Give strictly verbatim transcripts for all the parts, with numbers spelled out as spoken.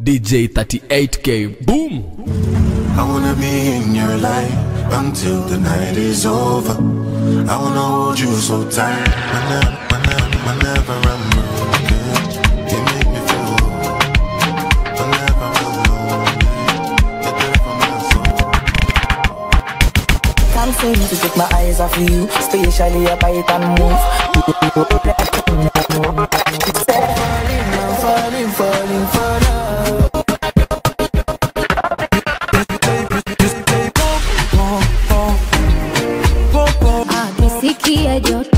D J thirty-eight K, boom! I wanna be in your life until the night is over. I wanna hold you so tight whenever, whenever, whenever I'm broken. You make me feel whole. Whenever I'm lonely, you're there for my soul. Can't seem to take my eyes off you, especially a bite and move. Falling, falling, falling for love. Sikia joto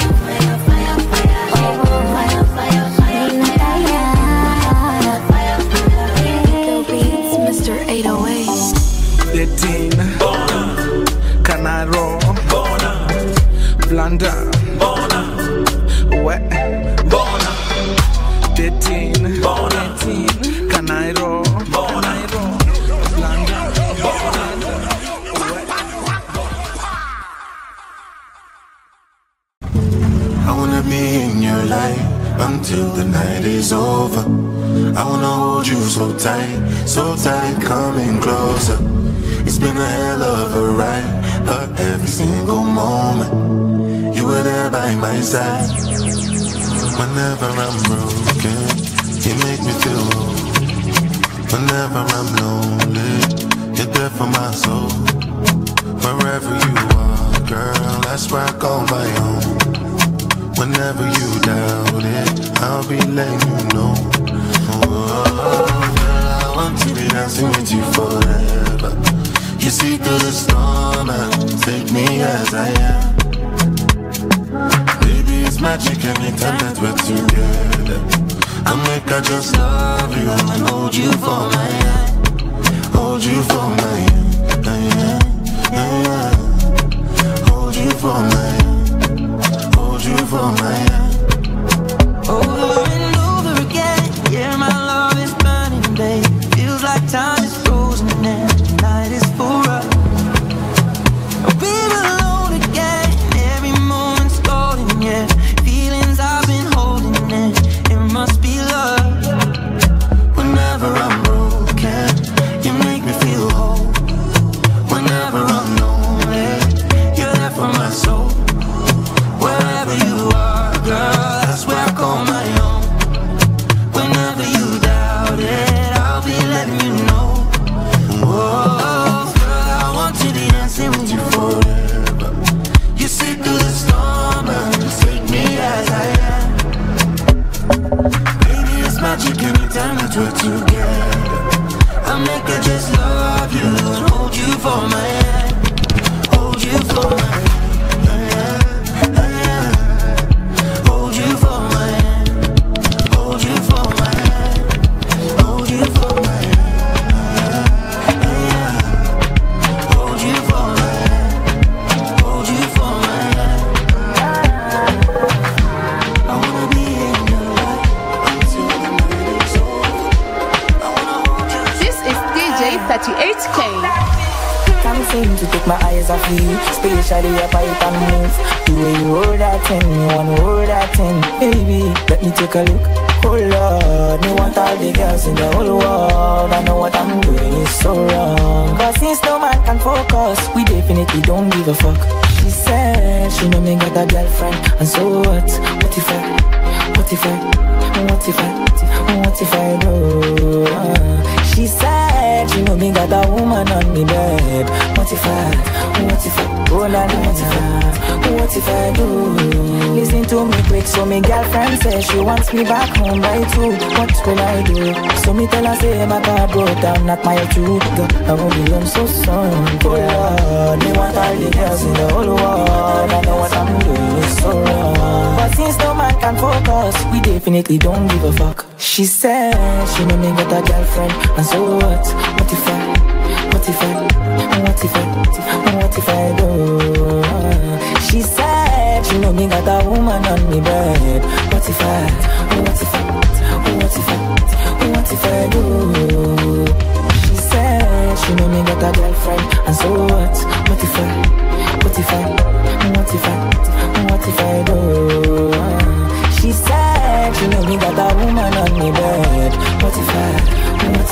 Mister eight oh eight eighteen Canaro Blanda Wet eighteen Canaro Blanda I wanna be in your life until the night is over. I wanna hold you so tight, so tight, coming closer. It's been a hell of a ride, but every single moment you were there by my side. Whenever I'm broken, you make me feel whole. Whenever I'm lonely, you're there for my soul. Wherever you are, girl, that's where I call my own. Whenever you doubt it, I'll be letting you know. Oh, girl, I want to be dancing with you forever. You see through the storm and take me as I am. Baby, it's magic anytime that we're together. I'll make I just love you and hold you for my hand. Hold you for my hand, hand, hand. Hold you for my hand. You for my hand. Over and over again, yeah, my love is burning, babe. Feels like time is frozen and the night is for us. We're alone again, every moment's golden, yeah. Feelings I've been holding in, it must be love. Whenever I'm broken, you make me feel whole. Whenever I'm lonely, you're there for my soul. Wherever you are, girl, that's where I call my own. Whenever you doubt it, I'll be letting you know. Whoa, girl, I want to be dancing with you forever. You see through the storm and take me as I am. Baby, it's magic anytime that we're together. I'll make her just love you and hold you for my hand. Hold you for my hand. thirty-eight K. Can't seem to take my eyes off you, especially a bite and move. The way you hold that thing, you want to hold that thing. Baby, let me take a look. Oh Lord, me want all the girls in the whole world. I know what I'm doing is so wrong. Cause since no man can focus, we definitely don't give a fuck. She said she know me got a girlfriend, and so what? What if I, what if I, what if I, what if I do? Uh, she said she know me got a woman on me bed. What if I, what if I, oh la la, what if I, what if I do? Listen to me quick, so me girlfriend says she wants me back home by two. What will I do? So me tell her say my car broke down, not my two. Girl, I won't be home so soon. Oh Lord, me want all the girls in the whole world. I know what I'm doing is so wrong. But since no man can focus, we definitely don't give a fuck. She said she know me got a girlfriend, and so what? What if I, what if I, what if I, what if I do? She said she know me got a woman on me bed. What if I, what if I, what if I, what if I do? She said she know me got a girlfriend, and so what? What if I, what if I, what if I, what if I do? She said she know me got a woman on me bed. What if I, what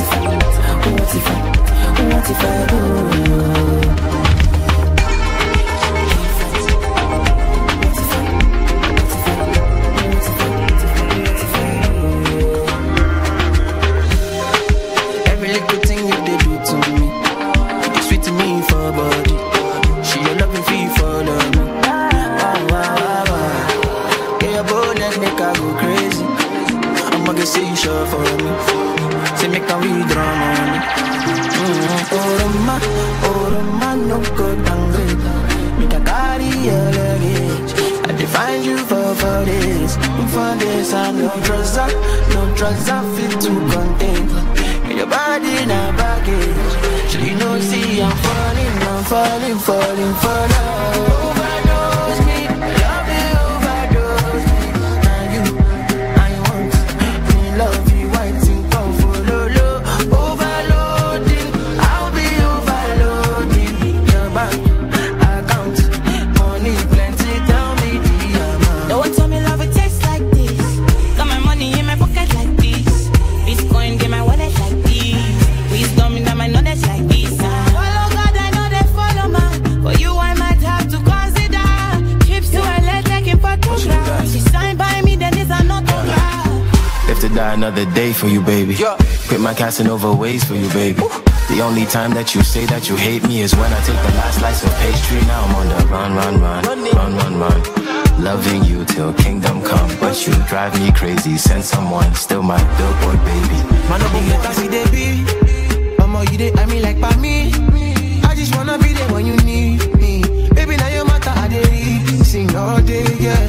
can withdraw money. Mm-hmm. Oh, the man, oh, the man, no good and great. Me can carry your luggage. I define you for, for this, for this. And no drugs, no drugs I fit to contain. Your body in a baggage. So you know, see, I'm falling, I'm falling, falling for love. Overdose me, love you, overdose me. Now you, I want me love you, I think come follow low. Overloading, I'll be overloading. Your bank account, money plenty, tell me the amount. Don't tell me love it tastes like this. Got my money in my pocket like this. Bitcoin in my wallet like this. Wisdom in my knowledge like this. Follow God, I know they follow man. For you, I might have to consider trips to L A taking photographs. She signed by me, then it's an autograph. Live to die another day for you, baby. Yeah. Quit my Casanova ways for you, baby. Ooh. The only time that you say that you hate me is when I take the last slice of pastry. Now I'm on the run, run, run, run, run, run. Loving you till kingdom come, but you drive me crazy. Send someone, still my billboard baby. Man, I'm gonna see they be. Mama, you dey, I mean like by me. I just wanna be there when you need me. Baby, now your matter, I dey sing all day, yeah.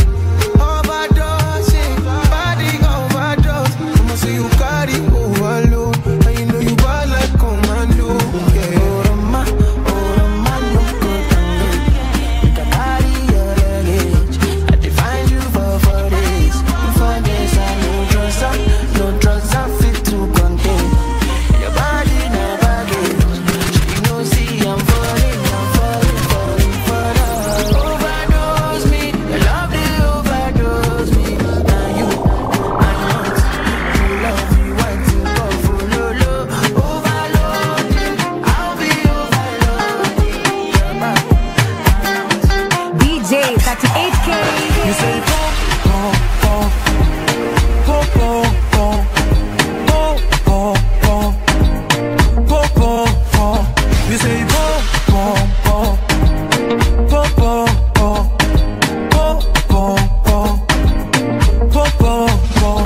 Overdose, body overdose. I'ma say you carry overload, and you know you bad like commando, yeah. Oh, the man, oh, the man, no good and great. You can carry your luggage. I define you for for this, for this. I no drugs, no drugs I fit to contain. Your body never gets. You know, see, I'm falling, I'm falling, falling for love. Overdose me, your love they overdose me. Now you, I want you love you, I think go follow low. Overloading, I'll be overloading. Your body, D J thirty-eight K. you say pop, pop, pop, pop, pop, pop, pop, pop, pop, pop, pop. You say pop, pop, pop, pop, pop, pop, pop, pop, pop, pop, pop, pop.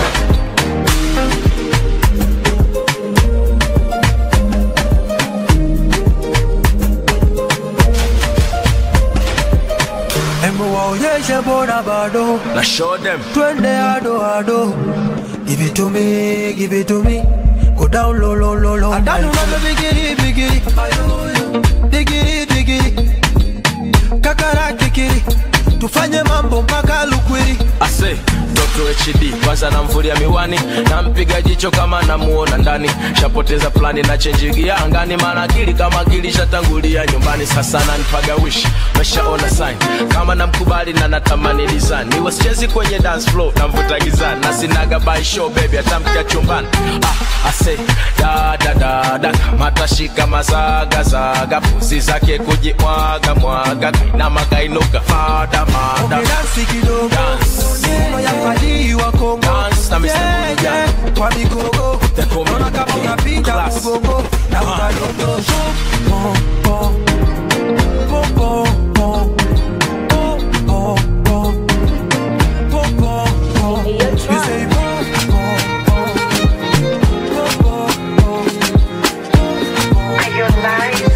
Now show them. Twende ado ado. Give it to me, give it to me. Go down low, low, low, low. I don't know the biggie, biggie. Biggie, biggie. Kakara kikiri. Tufanye mambo mpaka lukwiri. I say, Doctor H D kwanza namvulia miwani, nampiga jicho kama namuona ndani. Shapoteza plani na change gia angani, maana akili kama akili shatangulia nyumbani. Sasa nanipaga wish, meshaona sign kama namkubali na natamani design. Ni wasichezi kwenye dance floor namvuta gizani, na sinaga by show baby atamkia chumbani. Ah, I say, da da da da matashika mazaga zaga, pusi zake kujimwaga mwaga, na magainuka mada mada. Dance kidogo, dance ya fadi wa Kongo, dance na Mister Buja, kwa migogo, nona kama unapita mgongo, na ukadodo. Pom pom pom pom pom pom pom pom pom pom. You say pom pom pom pom pom pom. Are you lying?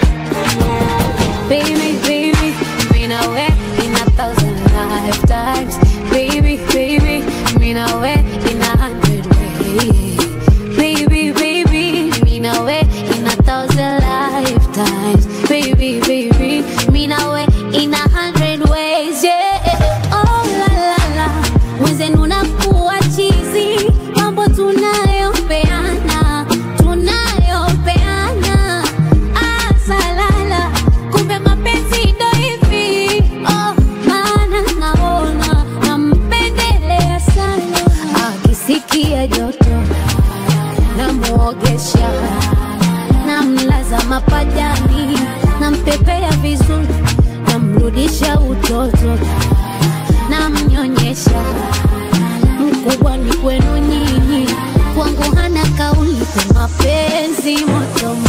Baby, baby, been away in a thousand lifetimes. Baby, baby, been away in a hundred ways. Baby, baby, been away in a thousand lifetimes. Baby, baby, been away in a hundred ways. Yeah, oh la la la. Wenzenu unakuwa chizi, mambo tunayopeana, tunayopeana. Ah, salala, kumbe mapenzi ndo hivi. Oh, maana naona nampendelea sana. Akisikia joto namuogesha, namlaza mapajani, nampepea vizuri, namrudisha utoto, namnyonyesha. Mkubwa ni kwenu nyinyi, kwangu hana kauli kwa mapenzi moto moto.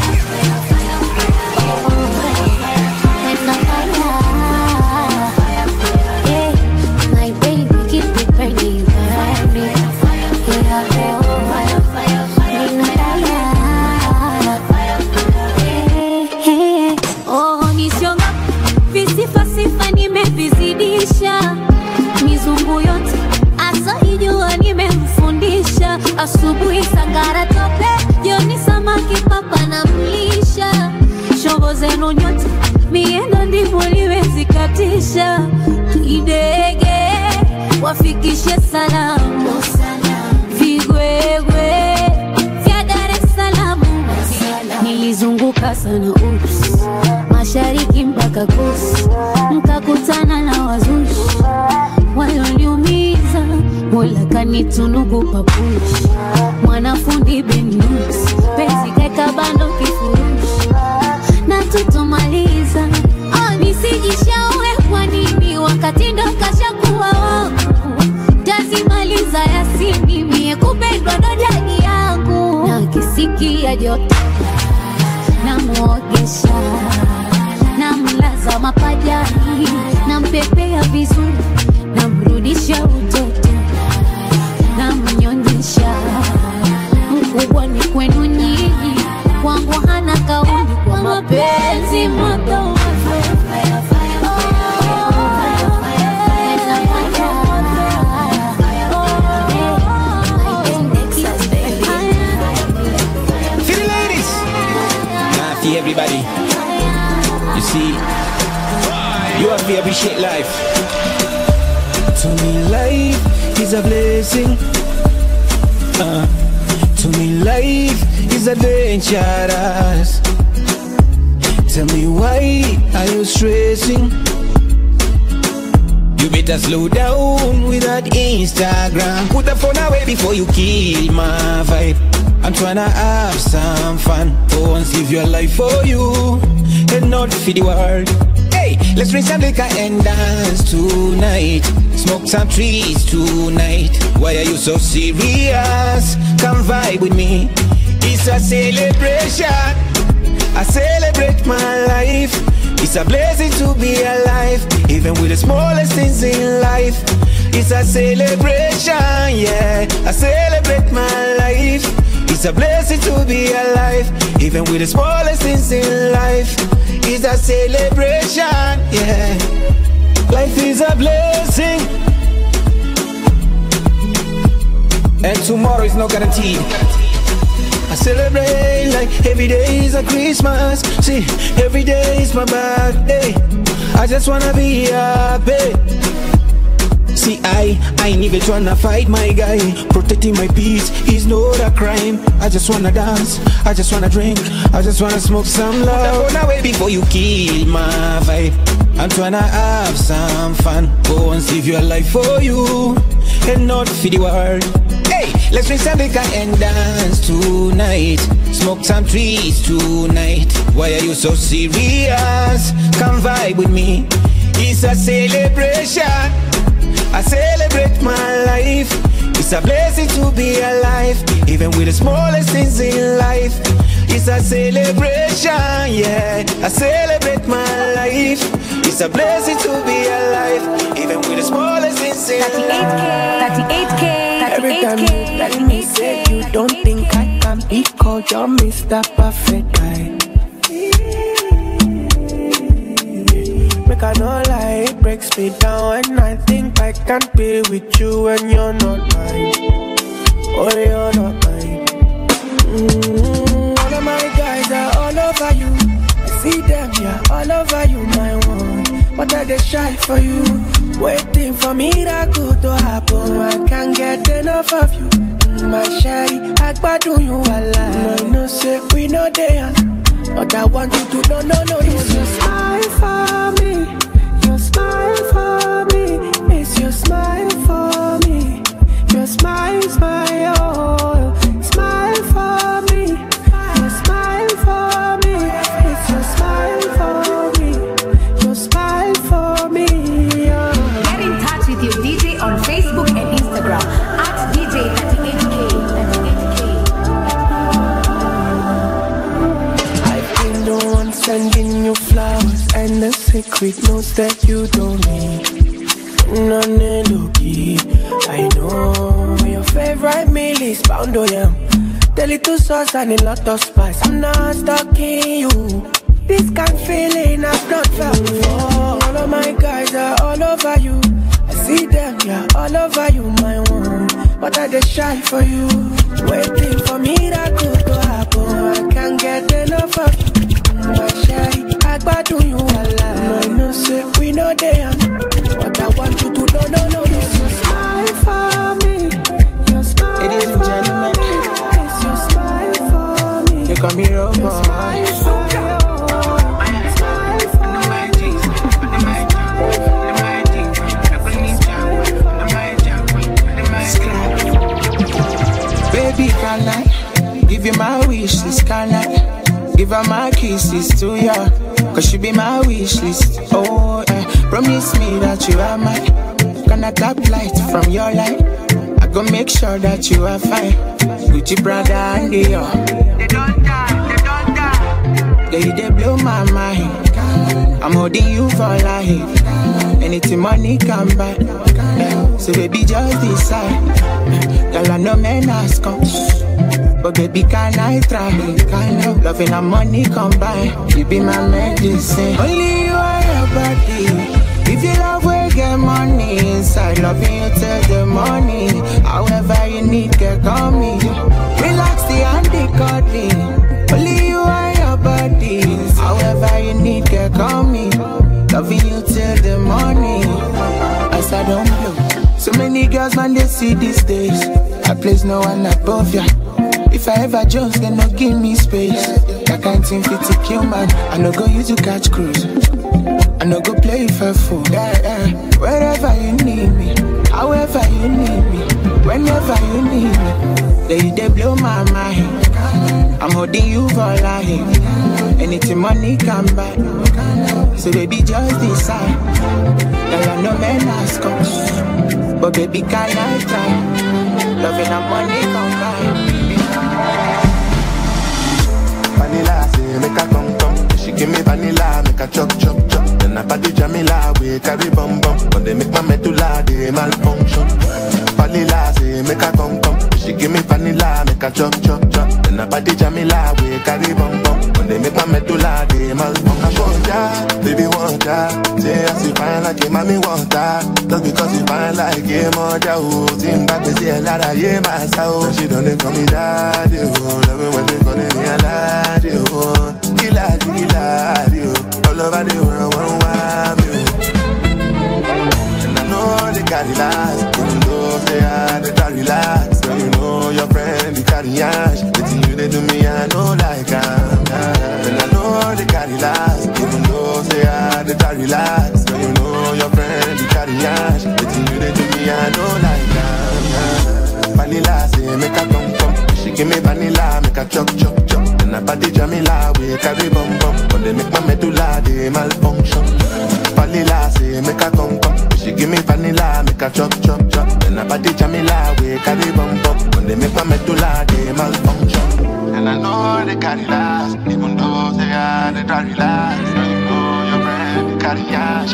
Yeah, my baby keep it burning, burning. Yeah, Mombasa na ups, mashariki mpaka kusi, mkakutana na wazushi walioniumiza, Mola kanitunuku papushi, mwanafundi Benus, penzi keka bando kifurushi, na tutomaliza. Oh, nisijishaue kwa nini wakati ndo kashakuwa wangu, tazimaliza yasini mie kupendwa ndo jadi yangu, na kisikia joto na muogesha, na mlaza mapajani, na mpepea vizuri, na mrudisha utoto, na mnyonyesha. Mkubwa ni kwenu nyinyi, kwangu hana kauli kwa mapenzi moto. Everybody, you see, you have to appreciate life. To me, life is a blessing. Uh, to me, life is adventurous. Tell me, why are you stressing? You better slow down with that Instagram. Put the phone away before you kill my vibe. I'm tryna have some fun. For once, live your life for you and not for the world. Hey, let's drink some liquor and dance tonight. Smoke some trees tonight. Why are you so serious? Come vibe with me. It's a celebration. I celebrate my life. It's a blessing to be alive, even with the smallest things in life. It's a celebration, yeah. I celebrate my life. It's a blessing to be alive, even with the smallest things in life. It's a celebration, yeah. Life is a blessing, and tomorrow is not guaranteed. I celebrate like every day is a Christmas. See, every day is my birthday. I just wanna be happy. See, I, I ain't even tryna fight my guy. Protecting my peace is not a crime. I just wanna dance, I just wanna drink, I just wanna smoke some love. Put the phone away before you kill my vibe. I'm tryna have some fun. Go and live your life for you and not for the world. Hey, let's drink some liquor and dance tonight. Smoke some trees tonight. Why are you so serious? Come vibe with me. It's a celebration. I celebrate my life. It's a blessing to be alive, even with the smallest things in life. It's a celebration, yeah. I celebrate my life. It's a blessing to be alive, even with the smallest things in life. thirty-eight K, thirty-eight K, every time you tell me say you don't think I can be called your Mister Perfect guy. Make I no lie, it breaks me down when I think I can't be with you when you're not mine. Oh, you're not mine. Mm-hmm. All of my guys are all over you. I see them, yeah, all over you, my one. But I they shy for you, waiting for miracle to happen. I can't get enough of you, my shy. I do you alive. No, no, say we no there. But I want you to know, no, no, it's your smile for me. Your smile for me. It's your smile for me. Your smile's my all. Smile for me. Your smile for me. It's your smile for me. Your smile for me. Yeah. Get in touch with your D J on Facebook and Instagram at D J thirty-eight K. Sending you flowers and the secret notes that you don't need. None low-key. I know your favorite meal is pound oh yam. The little sauce and a lot of spice. I'm not stuck in you. This kind of feeling I've not felt before. All of my guys are all over you. I see them, yeah, all over you, my one. But I just shy for you, waiting for miracle to happen. I can't get enough of you. My shy, I do you alive. No, no, say we no there. What I want you to know, no, no, it's your smile for me. Your smile. Ladies and gentlemen, it's your smile for me. You come here, oh, your smile for me. can I give you my wish list? Can I give her my kisses to ya? Cause she be my wish list. Oh, yeah. Promise me that you are mine. Gonna tap light from your light. I go make sure that you are fine. Gucci, Prada, and Dior. They don't die, they don't die. Girl, they blow my mind. I'm holding you for life. Anything money can buy. So baby, just decide. Girl, I know men ask come. But baby, can I try? Kind of loving and money combine. You be my medicine. Only you are your body. If you love, we get money inside. Loving you till the morning. However you need, get on me. Relax the handy cuddling. Only you are your body. However you need, get on me. Loving you till the morning. As I don't blow. So many girls, man, they see these days. I place no one above ya. If I ever just then no give me space. That kind thing fit to kill man. I no go use to catch cruise. I no go play for fool. Yeah, yeah. Wherever you need me, however you need me, whenever you need me, they they blow my mind. I'm holding you for life. Anything money can buy. So baby just decide. Girl, I know men ask us, but baby can I try? Loving and money combine. Vanilla, say make a come come. She give me vanilla, make a chop chop chop. Then I party Jamila, we carry bum bum. When they make my medulla, they malfunction. Vanilla, say make a come come. She give me vanilla, make a chop chop chop. Then I party Jamila, we carry bum bum. When they make my medulla, they malfunction. I want ya, baby want ya. Say as you fine like a mommy want ya. Just because you fine like a mother, oh. Think back to see a lot of yeah, my soul. She don't call me daddy, oh. Love it when they call me a lad, oh. Killer, killer, oh. All over the world, one wild, and I know they carry last. Even though they are, they try relax. When you know your friend, they carry ash. The thing you they do me, I know like I'm. And I know they carry last. Even though they are, they try relax. When you know your friend, they carry ash. The thing you they do me, I know like I'm. Vanilla, say make a come come. She give me vanilla, make a chop chop chop. Then I party Jamila, we carry bum bum. When they make my medulla, they malfunction. Vanilla, say make a come come. She give me vanilla, make a chop chop chop. Then I party Jamila, we carry bum bum. When they make my medulla, they malfunction. And I know they carry last, even though they are they try relax. You know your friend, they carry ash.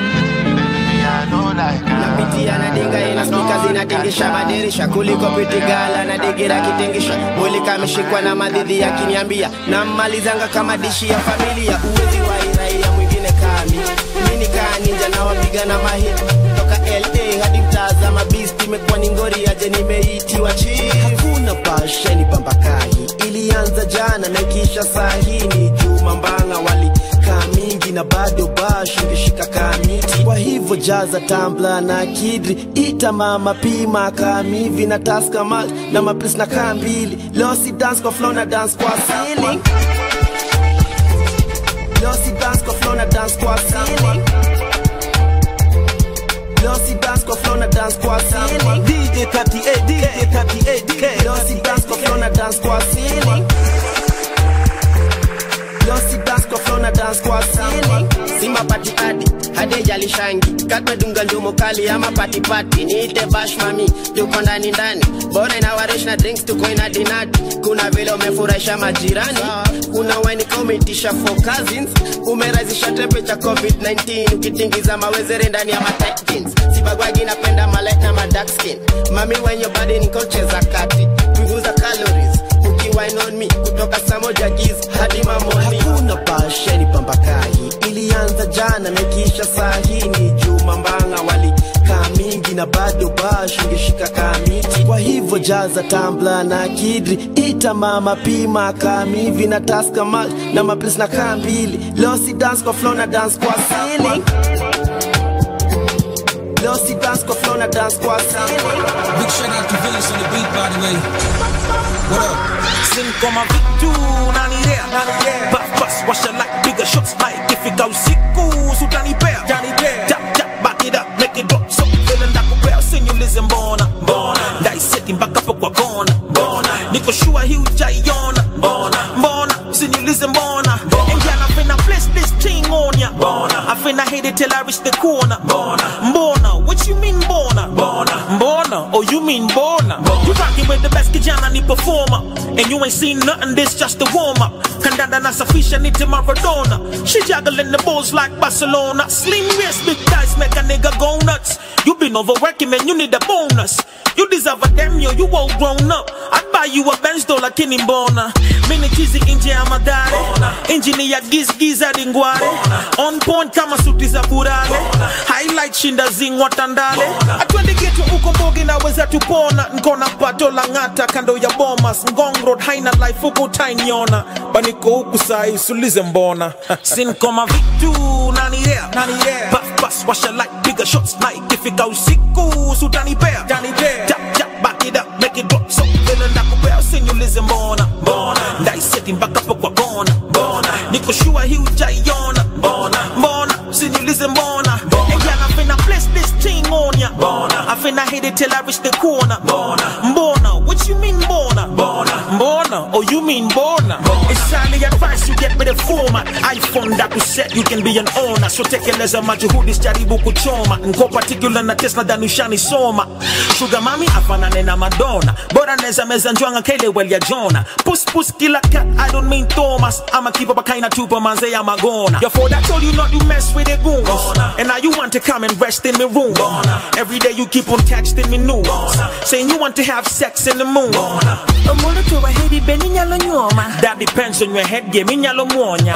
Napitia na dinga ina speakers inatingisha madirisha kuliko pitigala na digira kitingisha mwili kameshikwa na madhidhi yakiniambia na mmalizanga kama dishi ya familia uwezi wa iraia mwingine kami mini kaa ninja na wapiga na mahiti toka L A hadi mtazama beast imekuwa ni ngori aje nimeitiwa chief hakuna pasha ni pambakahi ilianza jana na ikisha sahini Juma Mbanga wali mingi na bado bash ngeshika kamiti kwa hivyo jaza tumbler na kidri ita mama pima kamivi na taska mal na maplis na kambili losi dance kwa flow na dance kwa ceiling losi dance kwa flow na dance kwa ceiling losi dance kwa flow na dance kwa ceiling D J thirty-eight D J thirty-eight K losi dance kwa flow na dance kwa ceiling Losi dance kwa flow na dance kwa ceiling Sima pati adi, hade jali shangi Katme dunga njumo kali ama pati pati Niite bash mami, tuko ndani ndani Bora inawarish na drinks tuko ina dinati Kuna vile umefurahisha majirani Kuna wine komitisha for cousins Umerazisha temperature covid nineteen Ukitingiza mawezere ndani ya matight jeans Sibagwagi napenda malek na madark skin Mami when your body ni kocheza kati Punguza calories Wine on me, kutoka samoja giz hadi mamoni hakuna pasha ni pambakahi ilianza jana na kisha sahini Juma Mbanga wali kamingi na bado bash ngeshika kamiti kwa hivyo jaza tumbler na kidri ita mama pima kamivi na taska mal na maplis na kambili losi dance kwa flow na dance kwa ceiling losi dance kwa flow na dance kwa ceiling big shout out to Villains on the beat by the way. What up? Sing kama vitu nanilea Buff bus, washa like bigger shots like if it goes siku Sutanipea, tap tap, back it up, make it drop So feeling like a bear, sing you listen bona Dissecting back up kwa kona niko sure hii hujaiona. Mbona, mbona, usiniulize mbona. And girl, I finna bless this thing on ya. Mbona, I finna hit it till I reach the corner. Mbona, mbona, what you mean mbona? Mbona, mbona, oh you mean mbona? You rockin' with the best kijana ni performer. And you ain't seen nothing, this just a warm up. Kandanda na safisha ni Maradona. She juggling the balls like Barcelona. Slim waist, big thighs make a nigga go nuts. You been overworking, man, you need a bonus. You deserve a damn yo, you all grown up. I'd buy you a Benz dollar kini mbona. Mini chizi inje ya madare. Injini ya giz giz ya dingware. On point kama suti za burale. Highlight shinda zing watandale. Atwende geto uko mbogi na weza tupona. Nkona pato la ngata kando ya bomas. Ngong road haina life uko tainiona. Baniko huku sai sulize mbona. Sin koma vitu nani rea. Nani rea. Buff bus washa like bigger shots like. Ifika usiku sutani pair. Tani pair. Tap tap back it up make it drop. So feeling like a bear sinulize mbona. Mbona. Ndai seti mpaka po kwa kona. Mbona. Niko sure hii hujaiona. Mbona. Mbona. Sinulize mbona. And girl I finna bless this thing on ya. Mbona. I finna hit it till I reach the corner. Mbona. Mbona. What you mean mbona? Mbona. Mbona. Oh you mean mbona? It's highly advised you get with the format. iPhone that we set you can be an owner. So tekeleza majuhudi jaribu kuchoma. Nko particular na Tesla danushani soma. Sugar mami afanane na Madonna. Bora neza meza njwanga kele well ya Jonah. Puss puss killer cat I don't mean Thomas. I'ma keep up a kind of tupa manze ya magona. Your father told you not to mess with the goons. And now you want to come and rest in my room. Every day you keep on texting me news. Saying you want to have sex in the moon. That depends on your head game. Inyalo muonya.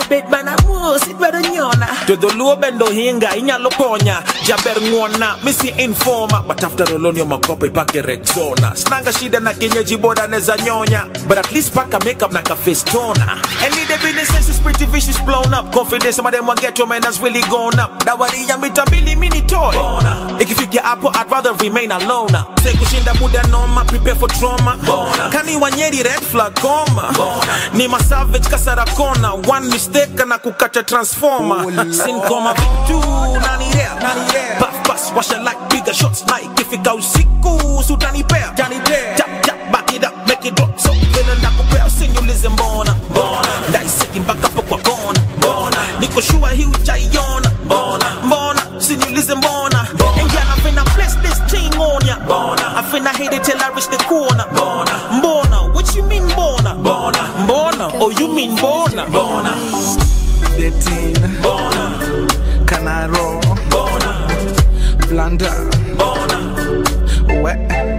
To the low bendo hinga. Inyalo konya. Jaber ngona. Missy informer. But after all on your makope pake Rexona. Snanga shida na kenyeji boda neza nyonya. But at least paka makeup na ka face toner. And the business sense is pretty vicious blown up. Confidence some of them will get your man has really gone up. That worry ya mita mili mini toy. If you figure apple I'd rather remain alone. Say kushinda muda noma. Prepare for trauma. Kani wanyeri red flag koma. Ni ma savage kasara kona. One mistake na kukacha transformer. Sin koma vitu nani rea. Buff bus washa like bigger shots like if it goes siku sutani pair. Tap tap back it up make it drop. So feeling like a bear sinulize mbona. Ndai seti mpaka po kwa kona. Niko sure hii hujaiona. Mbona sinulize mbona. And girl I finna bless this thing on ya. I finna hit it till I reach the corner. Mbona, what you mean mbona? Mbona, oh you mean mbona? Dating, can I roll? Blunder, wet,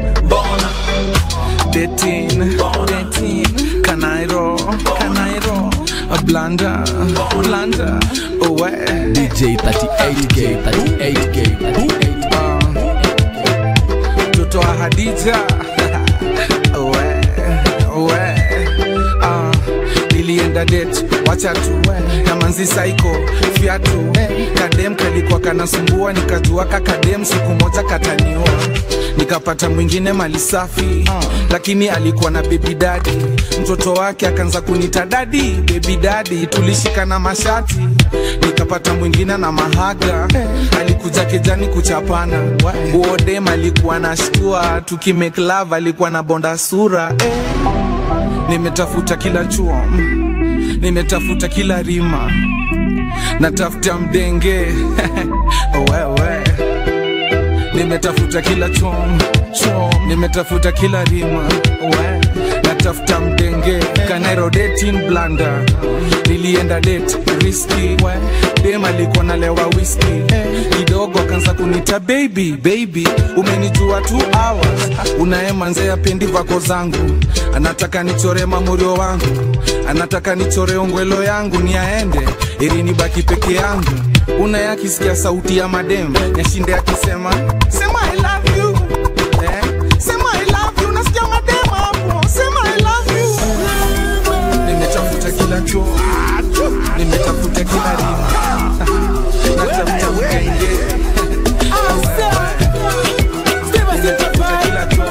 dating, can I roll? Can I roll? A blunder, blunder, wet. D J thirty-eight K, thirty-eight K, thirty-eight K. Toto Hadija, wet, wet. Nilienda date, wacha tu na manzi psycho, fiatu kadem kalikuwa kanasumbua, nikajua kakadem siku moja kataniua. Nikapata mwingine mali safi, lakini alikuwa na baby daddy. Mtoto wake akaanza kunita daddy, baby daddy. Tulishikana mashati. Nikapata mwingine na mahaga, alikuja kejani kuchapana. Uodem alikuwa na shtua, tuki make love alikuwa na bonda sura. Nimetafuta kila chuo, nimetafuta kila rima, natafuta mdenge. Wewe nimetafuta kila chom, chom, nimetafuta kila rima. Wewe natafuta mdenge. Kanairo dating blunder. Nilienda date risky. Dem alikuwa nalewa whiskey. Kidogo akaanza kunita baby, baby. Umenijua two hours. Unaema nze ya pendi vako zangu. Anataka nichore mamurio wangu. Anataka nichore ongwelo yangu ni aende. Ili nibaki peke yangu. Unayakisikia sauti ya madem. Nyashinde akisema sema I love you. Eh? Sema I love you. Nasikia madem hapo. Sema I love you. Nimetafuta kila chuo. Nimetafuta kila rima. Natafuta mkenge. Nimetafuta kila chuo.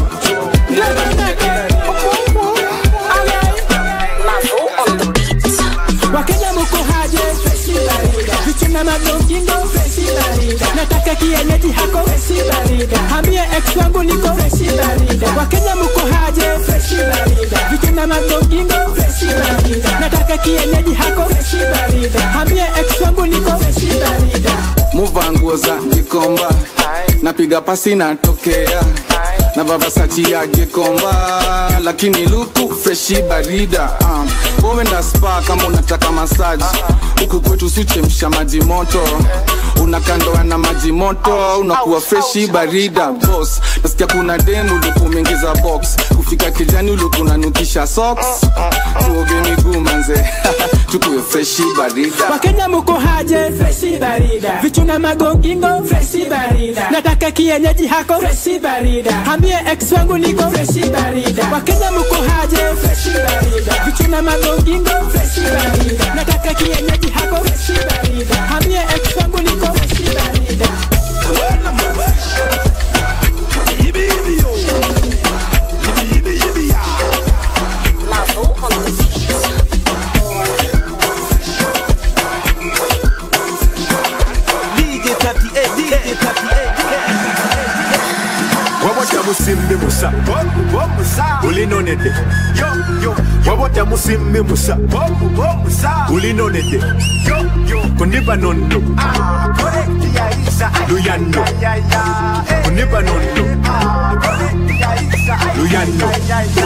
Wakenya muko haje vichina madongingo nataka kienyeji hako hambie ex wangu niko Wakenya muko haje barida. Vichuna magongingo, fresh barida. Nataka kienyeji hako, fresh barida. Hambie ex wangu niko, fresh barida. Muva nguo za Gikomba, napiga pasi natokea, na baba sachi ya Gikomba, lakini luku freshi barida. um, Wenda spa kama unataka massage, huku kwetu sichemsha maji moto, unakandoa na maji moto, unakuwa freshi barida. Boss, nasikia kuna demu luku mingiza box, kufika kijani luku nanukisha socks, tuoge miguu manze, tukuwe freshi barida. Wakenya muko haje, freshi barida. Vichuna magongingo, freshi barida. Nataka kienyeji hako, freshi barida. Hambie ex wangu niko, freshi barida. Wakenya muko haje, freshi barida. Vichuna magongingo, freshi barida. Nataka kienyeji hako, freshi barida. Hambie ex wangu niko, freshi barida. Musimbi musa, musa, ulinonede. Yo yo, wabota musimbi musa, musa, ulinonede. Yo yo, kuniba nondo. Ah, correct ya isa. Luyando. Ya ya. Kuniba nondo. Ah, correct ya isa. Luyando. Ya ya.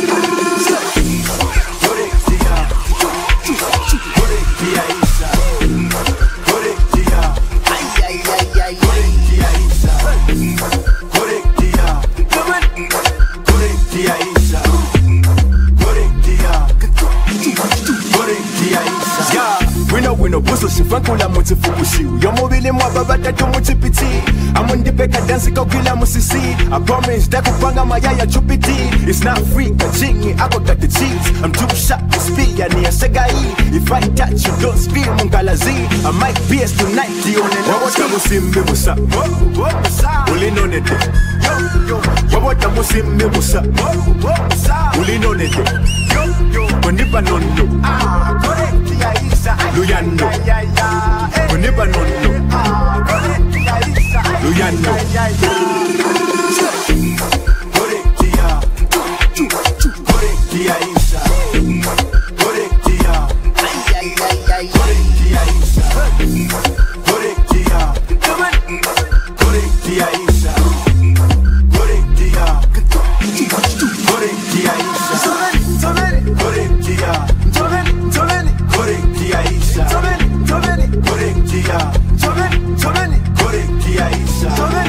Correct ya. Correct ya isa. Correct ya. Ay ay ay ay. Correct ya isa. Correct ya. Correctia Isa, Correctia, Correctia Isa. Yeah, we know we know buso shifakula muti fukushi. Yomobile mwa baba tatu muti piti. Amundi peka dance kwa kila musisi. I promise that kupanga mayaya chupiti. It's not free, kachingi ako got the cheats. I'm too sharp to speak, ya ni asegai. If I touch you, don't spill mungalazi. I might be as tonight, the only one. Wabota musimbi musa, musa, ulinonete. Yo yo, wabota musimbi musa, musa, ulinonete. Yo yo, kunipa nondo. Ah, correctia Isa. Luyando. Ya ya. Kunipa nondo. Ah, correctia Isa. Luyando. Ya ya. Correctia. Correctia Isa. Correctia. Ay ay ay ay. Correctia Isa. Correctia. Correctia Isa. Correctia. Correctia Isa. Correctia. Correctia Isa. Correctia. Correctia Isa.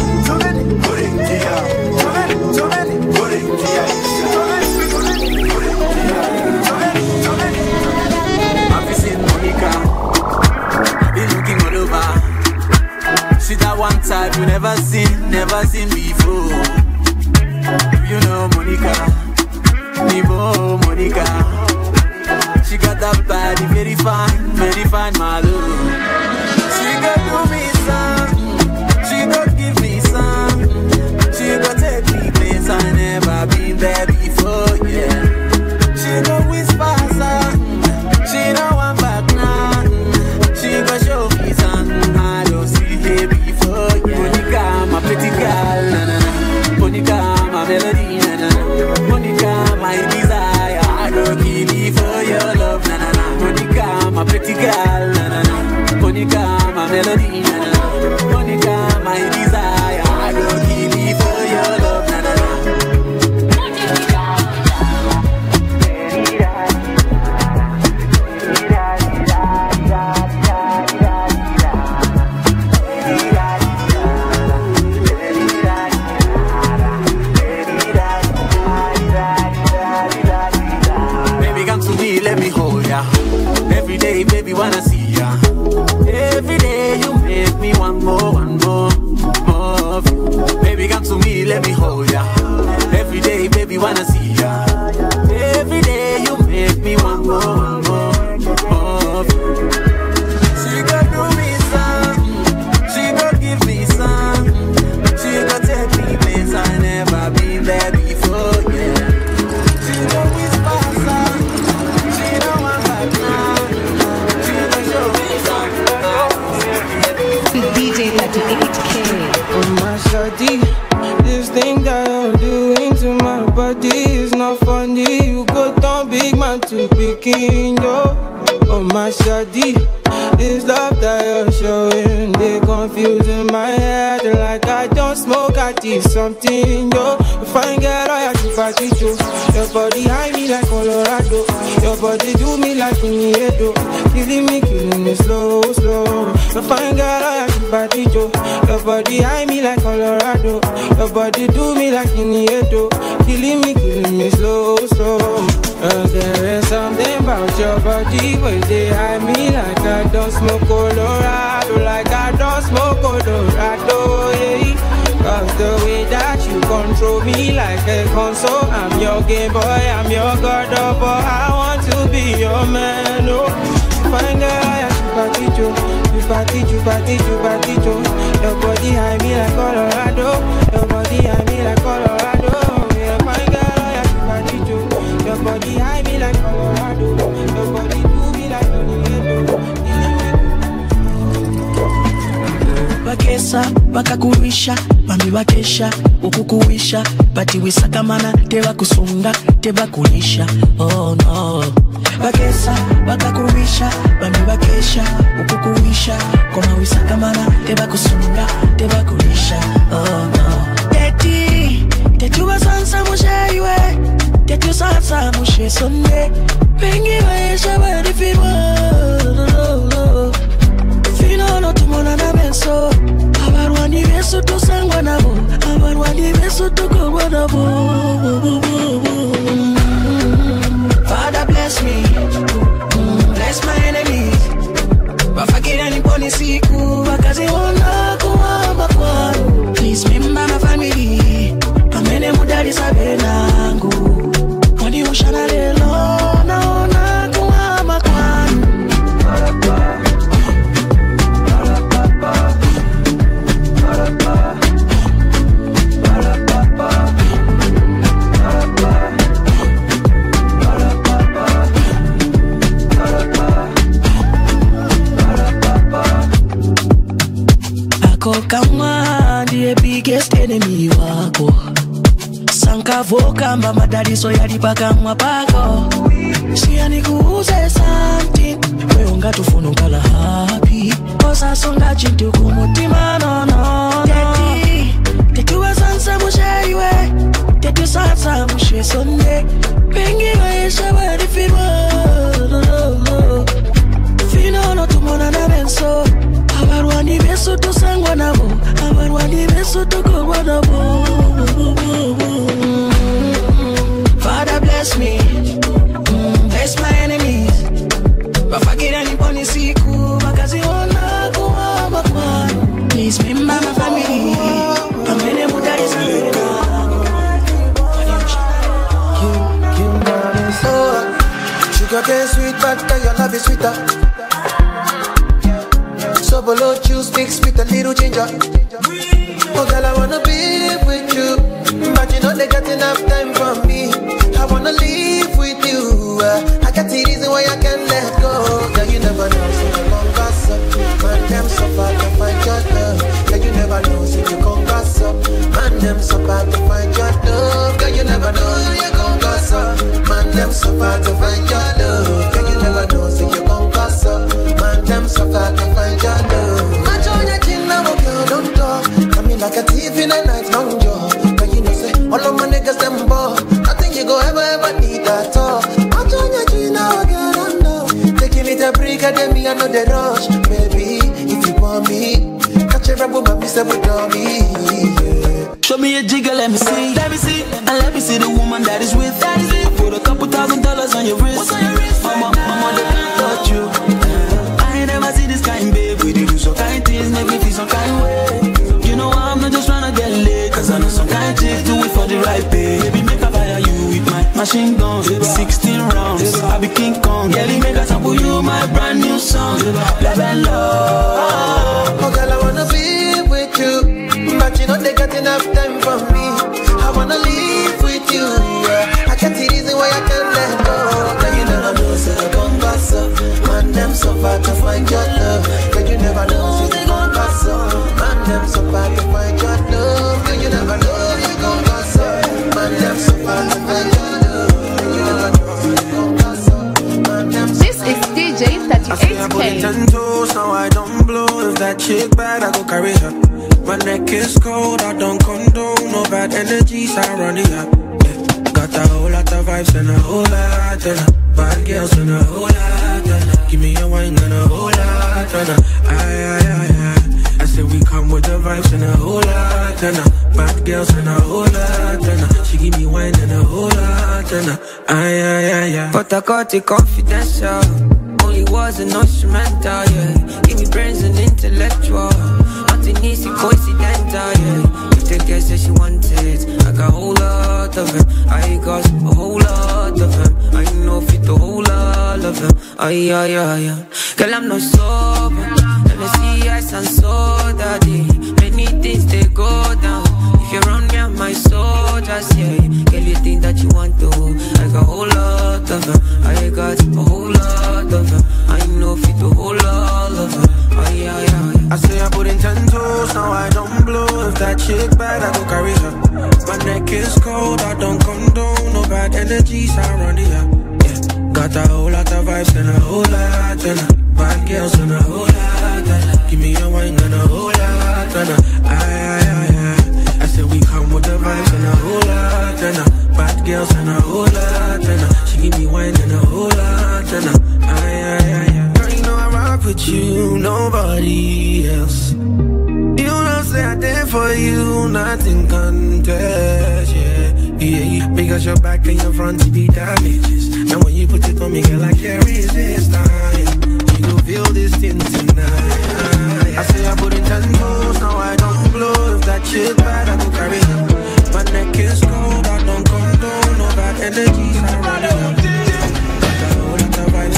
I've seen Monica, I've been looking all over. She's that one type you never seen, never seen before. You know Monica, Nemo Monica. She got that body very fine, very fine, my love. She gon' do me some, she gon' give me some. She gon' take me place I never been there before, yeah. She gon' whisper some, she don't want back now. She gon' show me some, I don't see her before, yeah. Monica, my pretty girl, na na na. Monica, my melody, na na na. Monica, my desire, I don't kill it for your love, na na na. Monica, my pretty girl, na na na. Monica, my melody, na na na. Monica, my desire, I don't kill it for your love, na na na. Baby, come to me, let me hold ya. Every day, baby, wanna see ya. Every day you make me want more, one more, more of you. Baby, come to me, let me hold ya. Every day, baby, wanna see ya. Every day you make me want more, one more, more of you. She gon' do me some, she gon' give me some. She gon' take me place I never been there before, yeah. She gon' whisper some, she don't want back now. She gon' show me some. D J thirty-eight K. Oh my shawty, this thing that I'm doing to my body, picking, yo. Oh my shawty, this love that you're showing, they confusing my head like I don't smoke, I do something, yo. If I get all your chupatito, your body high me like Colorado, your body do me like Iniedo, killing me, killing me slow, slow. If I get all your chupatito, your body high me like Colorado, your body do me like Iniedo, killing me, killing me slow, slow. Uh, there is something about your body where they hide me like I don't smoke Colorado, like I don't smoke Colorado, yeah. Cause the way that you control me like a console, I'm your game boy, I'm your god of all. I want to be your man, oh. Find girl, you party jo, you party jo, party jo, party jo. Your body hide me like Colorado, your body hide me like Colorado, yeah. Find girl, you party jo. Your body high me like Colorado, your body do me like Colorado. Bakesa, bakakurisha, mami bakesha, ukukuwisha, bati wisakamana, teba kusunga, teba kulisha, oh no. Bakesa, bakakurisha, mami bakesha, ukukuwisha, koma wisakamana, teba kusunga, teba kulisha, oh no. Teti, tetu basansa mushewe, tetu sansa mushe sonne, pengi waesha badi fima, fino no tumona na benso, abarwani beso to sangwa nabo, abarwani beso to korwa nabo. Father bless me, bless my enemies, bafakira niponi siku, bakazi wana kuwamba kwanu. Please remember my family, amene mudari sabe nangu, wani ushana lelo, naona kuwamba kwanu. Kama ndiye biggest enemy wako, sankavoka mama daddy so yalipaka mwapako. Siya nikuuze something, we unga tufunu kala happy, kosa songa chintu kumutima no no. Teti, tetu wa sansa mushewe, tetu sansa mushe sonne, pengi maisha wadi firma, fino no tumona na benso. Abarwani beso to sangwa nabo, abarwani beso to korwa nabo. Father bless me, bless my enemies, bafakira niponi siku, bakazi wana kuwamba kwanu. Please remember my family, amene mudari sabena. Sugar cane sweet, but your love is sweeter. Sobolo juice mixed with a little ginger. Oh girl, I wanna be with you, but you know they got enough time for me. I wanna live with you. uh, I got the reason why I can't let go. Girl, you never know, so you gon' gossip. Man, them so far to find your love. Girl, you never know, so you gon' gossip. Man, them so far to find your love. Girl, you never know, so you gon' gossip. Man, them so far to find your love. Girl, you never know, so you gon' gossip. Man, them so far to find your love. Match on your chin, now, girl, don't talk. I mean, like a thief in a night, long jaw. But you know, say, all of my niggas, them ball. Nothing you go ever, ever need at all. Match on your chin, now, girl, don't know. Taking it a break, and then me, I know the rush. Baby, if you want me, catch a rebel, my mister with me. Yeah. Show me a jigger, let me see. Let me see. And let me see the woman that is with. That is it. I put a couple thousand dollars on your wrist. What's on your wrist? Mama, mama, they can't touch you. I ain't never seen this kind, babe. We do some kind things, make me feel some kind way. You know I'm not just trying to get laid, cause I know some kind chicks do it for the right pay. Baby, make a fire you with my machine gun. sixteen rounds, I be King Kong. Girlie, make a sample you my brand new song. Love and love. Oh girl, I wanna be with you, but you know they got enough time for me. I wanna live with you. yeah. I got the reason why I can't let go. Girl, you never know, so they gon' gossip. Man, them so far to find your love. Girl, you never know, so they gon' gossip. Man, them so far to find your love. Girl, you never know, they gon' gossip. Man, them so far to find your love. that chick bad, I go carry her. My neck is cold, I don't condone no bad energies, I run it up. Yeah. Got a whole lot of vibes and a whole lot of bad girls and a whole lot of. Give me a wine and a whole lot of. Aye, aye, aye, aye. I said we come with the vibes and a whole lot of bad girls and a whole lot of. She give me wine and a whole lot of. Aye, aye, aye, aye. But I got it confidential. Only was an instrumental, yeah. Give me brains and intellectual. Nothing easy, coincidental, yeah. If the girl said she wanted, I got a whole lot of them. I got a whole lot of them. I know fit a whole lot of them. Ay, ay, ay, ay. Girl, I'm not sober. Let me see ice and soda, day. Many things they go down. If you're around me, I'm my soldiers, yeah. Girl, you think that you want to? I got a whole lot of them. I got a whole lot of them. I know fit a whole lot of them. Ay, ay, ay. I say I put in ten toes, now I don't blow. If that chick bad, I go carry her. My neck is cold, I don't condone no bad energies, I run it up. Yeah. Got a whole lot of vibes and a whole lot of bad girls and a whole lot of. Give me a wine and a whole lot of. Aye, aye, aye, aye. I said we come with the vibes and a whole lot of bad girls and a whole lot of. She give me wine and a whole lot of. Aye, aye, aye, aye. Girl, you know I rock with you, nobody else. You know say I did for you, nothing contest, yeah, yeah. Because your back and your front to be damages. And when you put it on me, girl, I can't resist, yeah. You go feel this thing tonight. I say I put in ten toes, now I don't blow. If that shit bad, I go carry her. My neck is cold, I don't condone no bad energies, I run it up. Got a whole lot of vibes,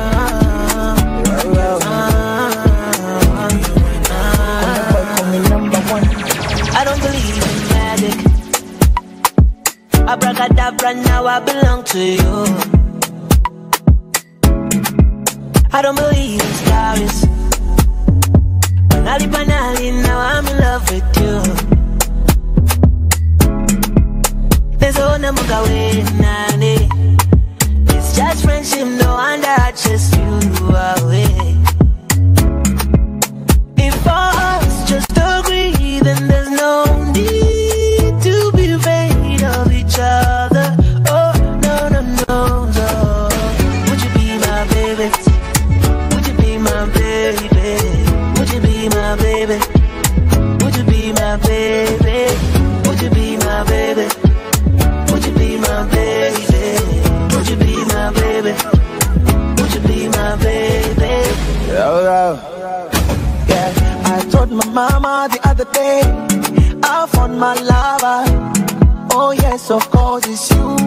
I don't believe in magic. Abracadabra, now I belong to you. I don't believe in stories. Banali, banali, now I'm in love with you. There's a number away, nani. It's just friendship, no wonder I chase you away. If us just agree, then there's no need to be afraid of each other. Oh, no, no, no, no. Would you be my baby? Would you be my baby? Would you be my baby? Would you be my baby? Would you be my baby? Would you be my baby? Would you be my baby? Would you be my baby? Oh, oh. I told my mama the other day I found my lover. Oh yes, of course it's you.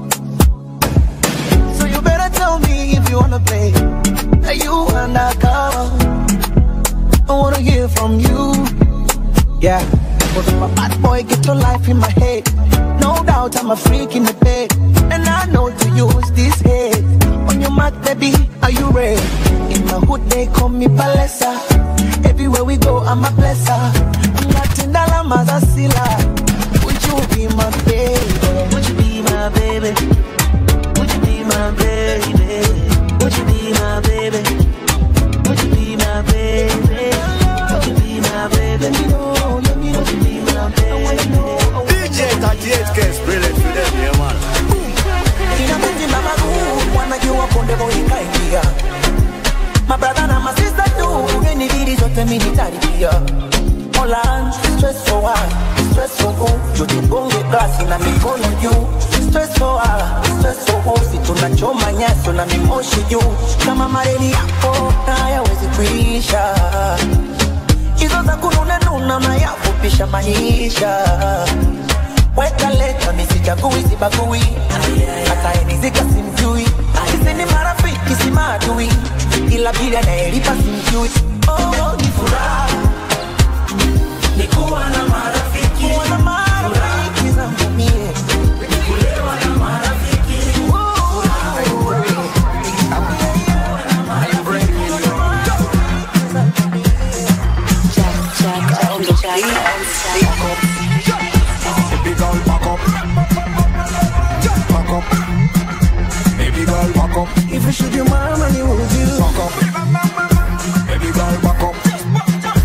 So you better tell me if you wanna play. Are you undercover? I wanna hear from you. Yeah. But if a bad boy get your life in my head, no doubt I'm a freak in the bed. And I know to use this head. On your mat, baby, are you ready? In my hood they call me Palesa. Everywhere we go, I'm a blesser. Nothing that I'm as a sealer. Would you be my baby? Would you be my baby? Would you be my baby? Would you be my baby? Would you be my baby? Would you be my baby? Would you be my baby? D J thirty-eight K is brilliant for them, yeah man. Inabidi mama good, wanna you up on the boy in my brother and my sister too. Any video zote military pia. Hola, stress for what? Stress for who? You do gonge glass na mikono juu. Stress for what? Stress for who? Si tunachoma nyaso na mimoshi juu. Kama mareli yako hayawezi kuisha. Hizo za kununa nuna na yafupisha maisha. Weka leta misichagui sibagui. Hata enizika simjui. Sisi ni marafiki si maadui. Ila bila naelipa simjui. Oh, ni furaha ni kuwa na marafiki. Kuwa na marafiki zangu mie. Ni kulewa na marafiki. Baby girl, back up. Back up. Baby girl, back up. If you shoot your mama, you will do. Back up. Baby girl, back up.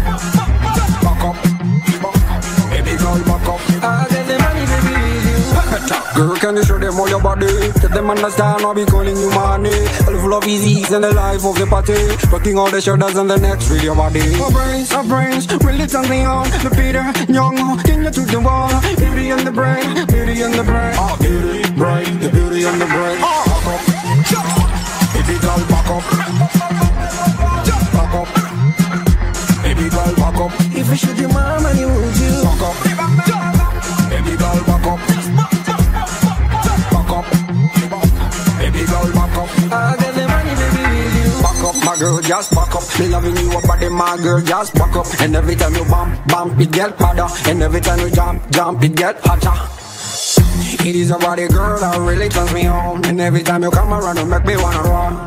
Girl, can you show them all your body? Let them understand I'll be calling you money. Full of easy and the life of the party. Rocking all the shoulders and the necks with your body. My brains, my brains, really turn me on. The Peter, young, can you to the wall? Beauty and the brain, beauty and the brain. Oh, beauty, brain, the beauty and the brain. Oh, back up. Baby girl, back up. Back up. Baby girl, back up. If I shoot your mama, you would you? Back up. Baby girl, back up. Back up. Baby girl, back up. I'll get the money, baby, with you. Back up, my girl, just back up. Me loving you up body, my girl, just back up. And every time you bump, bump, it get harder. And every time you jump, jump, it get hotter. It is a body, girl, that really turns me on. And every time you come around, you make me wanna run.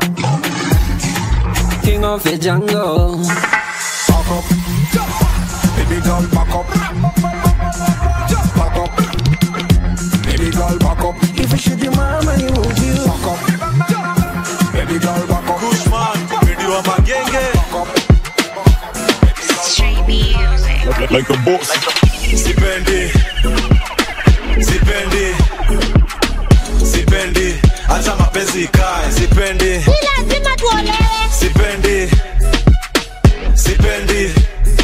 King of the jungle. Back up. Baby girl, back up. Back up. Baby girl, back up. If I shoot your mama, you would you? Back up. Baby girl, back up. Kushman, video of my gang. Back up. Straight music. Like, like a boss. Sipendi. Sipendi. Sipendi. Acha mapenzi ikae. Sipendi. Si lazima tuolewe. Sipendi. Sipendi.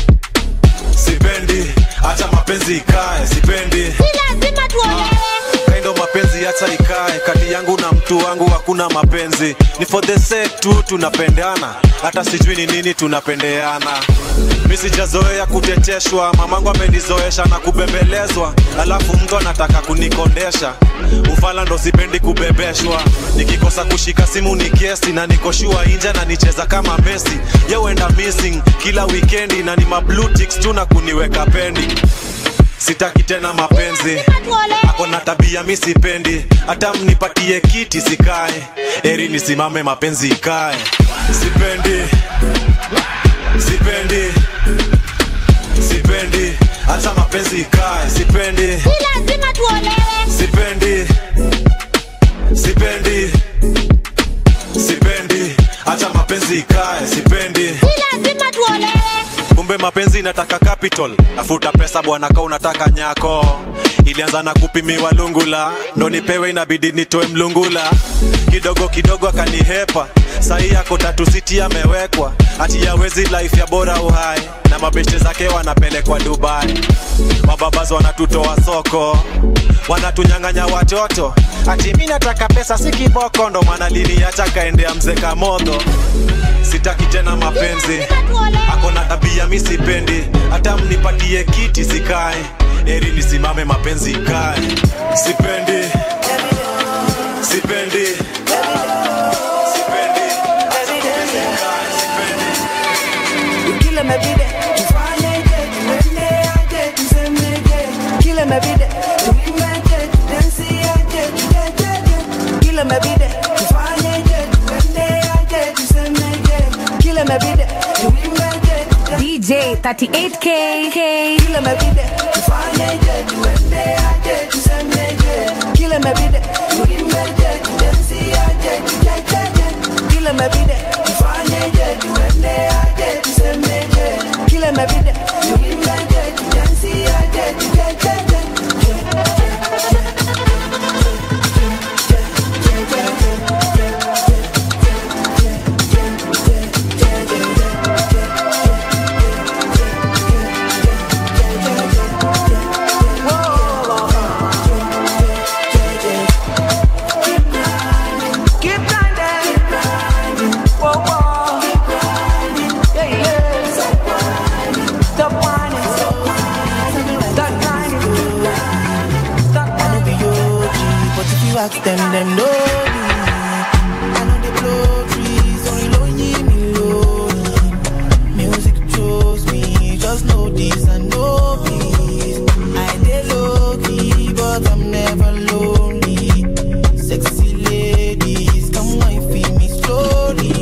Sipendi. Acha mapenzi ikae. Sipendi. Si lazima tuolewe. Kaindo mapenzi acha ikae. Kati yangu na mtu wangu hakuna mapenzi. Ni for the sake tu tunapendana. Hata sijui ni nini tunapendeana. Mimi sijazoea kuteteshwa, mamangu amenizoesha na kubembelezwa. Alafu mtu anataka kunikondesha. Ufala ndo sipendi kubebeshwa. Nikikosa kushika simu ni kesi na nikoshua inja na nicheza kama Messi. Yo enda missing kila weekendi na ni ma blue ticks tu na kuniweka pending. Sitaki tena mapenzi. Ako na tabia mimi sipendi. Hata mnipatie kiti sikae. Eri nisimame mapenzi ikae. Sipendi. Sipendi. Sipendi. Acha mapenzi ikae. Sipendi. Si lazima tuolewe. Sipendi. Sipendi. Sipendi. Acha mapenzi ikae. Sipendi. Si lazima tuolewe. Kumbe mapenzi inataka capital. Afuta pesa bwana ka unataka nyako. Ilianza na kupimiwa lungula. Ndo nipewe inabidi nitoe mlungula. Kidogo kidogo akanihepa. Sahi yako tatu siti amewekwa. Ati yawezi life ya bora uhai. Na mabeshe zake wanapelekwa Dubai. Mababazo wanatutoa soko. Wanatunyanganya watoto. Ati mimi nataka pesa si kiboko. Ndo maana lini acha kaendea mzeka moto. Sitaki tena mapenzi. Ako na tabia mimi sipendi. Hata mnipatie kiti sikae. Eri nisimame mapenzi ikae. Sipendi. Sipendi. Sipendi. Kila mabide tufanye je, tuende aje, tuseme je. Kila mabide tuimbe je, dance aje, je. Kila mabide tufanye je, tuende aje, tuseme je. Kila mabide tuimbe je. D J thirty-eight K. Kila mabide tufanye je, tuende aje, tuseme je. Kila mabide tuimbe je, dance aje, je. Kila mabide tufanye je, tuende aje, tuseme je. Kila mabide tuimbe je, dance aje, je. Ask them, them know me. I know they blow trees, only lonely me lonely. Music chose me, just know this and know peace. I dey low key, but I'm never lonely. Sexy ladies, come wine feel me slowly.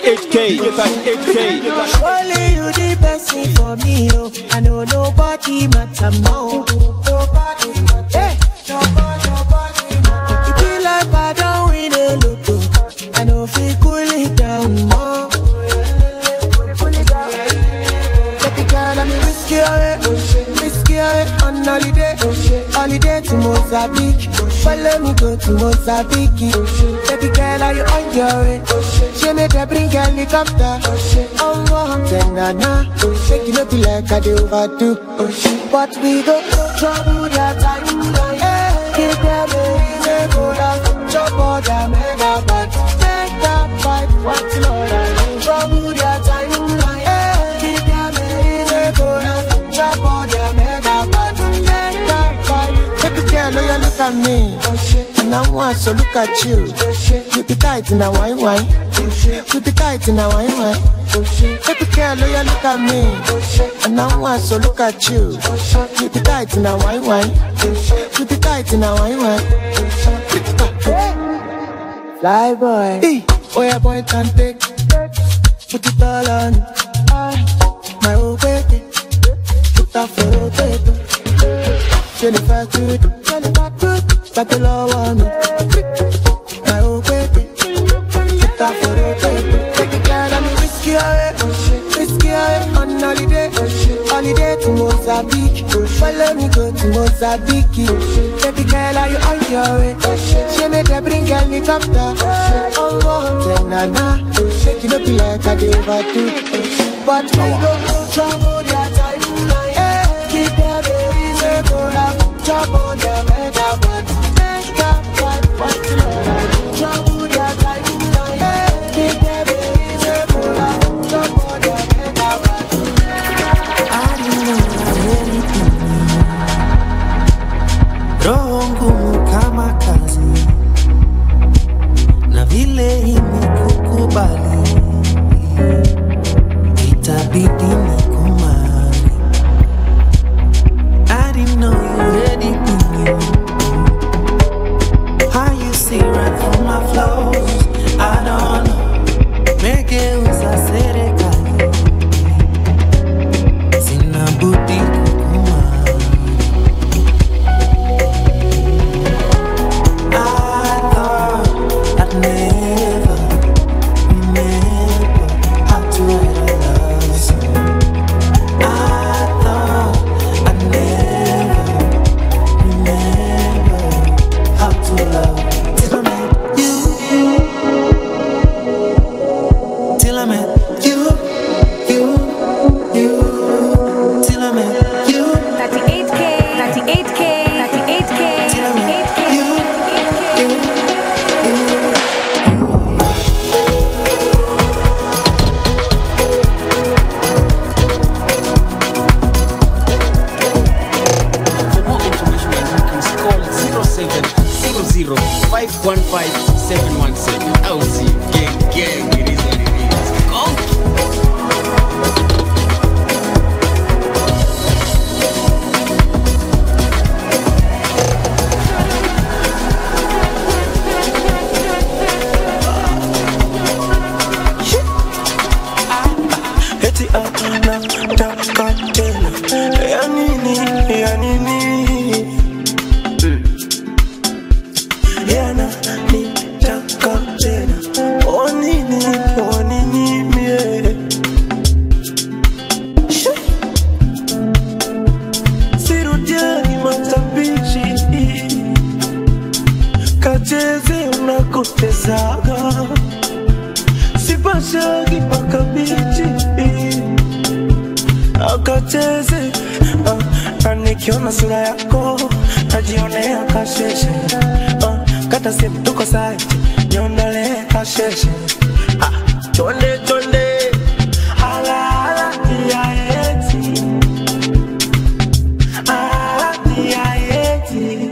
thirty-eight K, D J thirty-eight K. Surely you the best thing for me, oh. I know nobody matter more. Nobody matter. Hey. Nobody, nobody matter. It be like I don't win a lotto. I know if we cool it down more. Pull it down. Let the girl, I'm risky away. Risky away on holiday. Holiday to Mozambique. Follow me go to Mozambique. Baby girl, are you on your way? She made her bring a helicopter. Oh, oh, then na na. Shake it up like I do overdo. But we go trouble that time. Hey, give them a reason for that. Trouble that mega bad. Make that fight, what's more? Trouble that time. Hey, give them a reason for that. Trouble that mega bad. Make that fight. Baby girl, oh, you look at me. And I want to look at you. You be tight in a wine wine. You be tight in a wine wine. Baby girl, oh, you look at me. And I want to look at you. You be tight in a wine wine. You be tight in a wine wine. Fly boy. Hey. Oh yeah, boy, can take. Put it all on. My old baby. Put that for old baby. Jennifer, good. Jennifer, good. Got the law on me. My old baby. Put that for old baby. Take a girl and risky away. Risky away on holiday. Holiday to Mozambique. Follow me go to Mozambique. Baby girl, are you on your way? She made her bring a helicopter. Oh, oh, then na na. Shake it up like I do overdo. But we go trouble that time. Hey, keep that baby say go up. Trouble that mega bad. Make that fight, what's more? Trouble that time. Hey, keep that baby say go up. Trouble that mega bad. I didn't know anything. Roho ngumu kama kazi. Na vile imekukubali. Itabidi nikumari. I didn't know you had it in you. How you see right through my flaws, I don't know. Megeuza serikali. Sina budi kukumari. I thought I'd never remember how to write a love song. I thought I'd never remember how to love till I met you. Till I met you, you, you. Till I met you. thirty-eight K, thirty-eight K, thirty-eight K, Till I met thirty-eight K. you, you, you. For more information, you can call zero seven zero zero five one five seven one seven. I'll see you. Gang, gang, it is what it is. Go! Eti atuna taka tena. Ya nini, ya nini. Yana ni taka tena. O nini, o nini mie. Sirudiani matabichi. Kacheze unakotezaga. Sipashagi paka bichi. Akacheze uh, na nikiona sura yako najionea kasheshe uh, kata simu tuko saiti niondole kasheshe ah, chonde chonde ala ala ya eti ala ya eti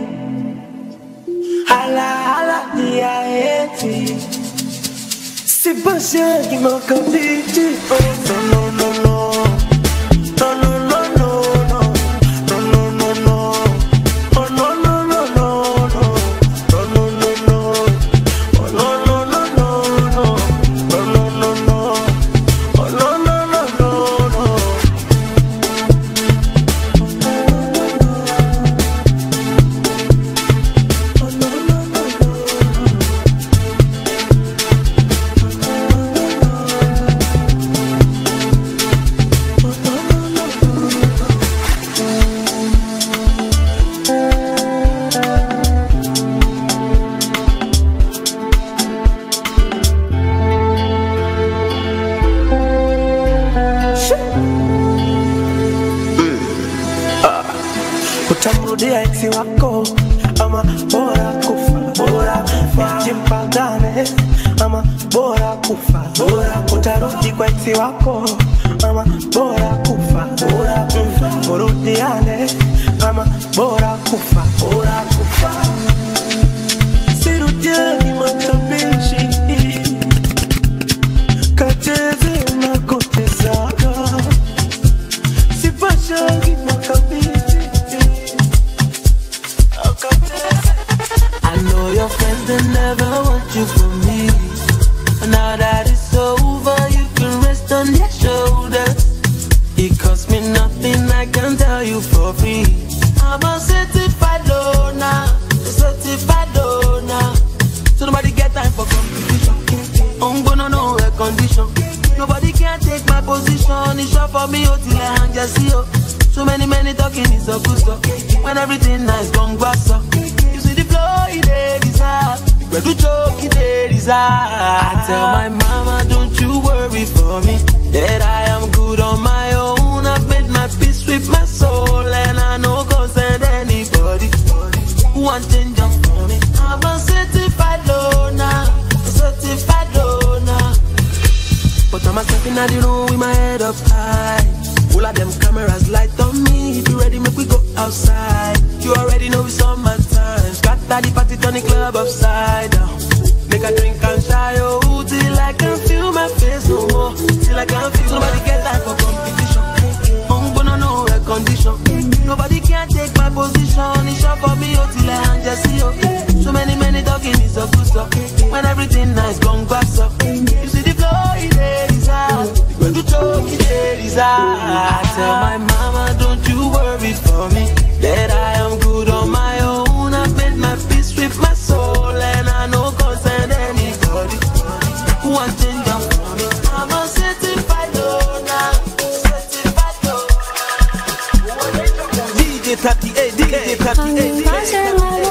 ala ala ya eti sipashagi makabichi oh, no no no no. No, no, no, no, no. No, no, no, no. Oh, no, no, no, no, no. No, no, no, no. Oh, no, no, no, no, no. No, no, no, no. Rudia eksi wako ama bora kufa, bora kufa. Jimpagane ama bora kufa, bora utarudi kwa eksi wako ama bora kufa, bora kufa. Murudiane ama bora kufa, bora kufa. Sirudiani matabishi kacheze unakotezaka sipashangi makabishi. I know your friends, they never want you for me. Now that it's over, you can rest on their shoulders. It costs me nothing, I can tell you for free. I'm a certified loner, a certified loner. So nobody get time for competition. I'm gonna know a condition. Nobody can take my position. It's short for me, oh, till I hang just see you. So many, many talking is a good stuff. When everything nice, gone grass up. You see the flow, it is hard. Where do choke, it is hard. I tell my mama, don't you worry for me, that I am good on my own. I've made my peace with my soul, and I know concern anybody who wants change up for me. I'm a certified loner, a certified loner. But I'm a stepping out the room with my head up high. All of them cameras light on me. If you ready, make we go outside. You already know it's on my time. Scatter the party, turn the club upside down. Make a drink and shy, oh, till I can feel my face no more. Till I can feel nobody get time for competition. I'm gonna know a condition. Nobody can take my position. It's short for me, oh, till I hang just see you. So many, many talking is a good stuff. When everything nice, gone back up. You see the flow, it is hard. When you choke, it is hard. I tell my mama, don't you worry for me, that I am good on my own. I've made my peace with my soul, and I know concern anybody who wants change up for me. I'm a certified loner, certified loner. D J thirty-eight, D J thirty-eight, D J thirty-eight.